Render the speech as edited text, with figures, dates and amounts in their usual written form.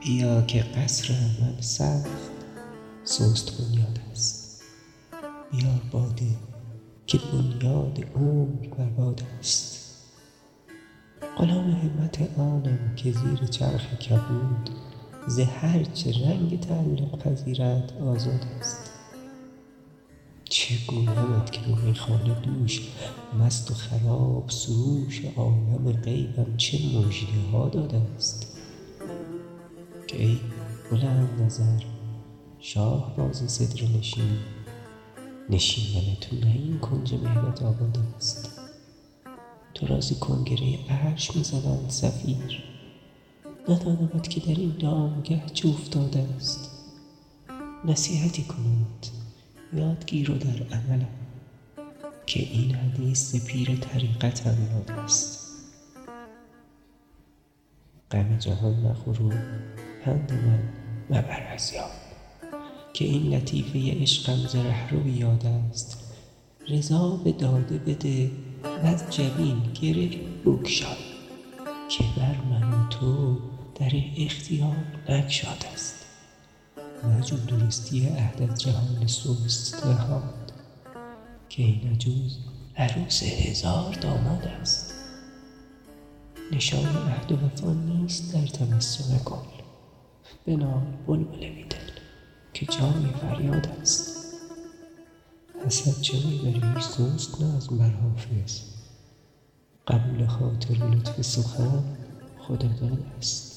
بیا که قصر من سخت سست بنیاد است. بیار باده که بنیاد عمر برباد است. غلام همت آنم که زیر چرخ کبود، ز هر چه رنگ تعلق پذیرد آزاد است. چه گویمت که به میخانه دوش مست و خراب سروش عالم غیبم چه مژده‌ها داده است. که ای بلند نظر شاه باز سدره نشین، نشیمن تو نه این کنج محنت آباد است. تو را ز کنگره عرش می‌زنند صفیر، ندانمت که در این دامگه چه افتاده است. نصیحتی کنمت یاد گیر و در عملم، که این حدیث ز پیر طریقتم یاد است. غم جهان مخور و پند من مبر از یاد، که این لطیفه عشقم ز رهرو یاد است. رضا به داده بده وز جبین گره بگشای، که بر من و تو در اختیار نگشاد است. مجو درستی عهد از جهان سست نهاد، که این عجوز عروس 1000 داماد است. نشان عهد و وفا نیست در تبسم گل، بنال بلبل بیدل که جای فریاد است. حسد چه می‌بری سست نظم بر حافظ، قبول خاطر و لطف سخن خداداد است.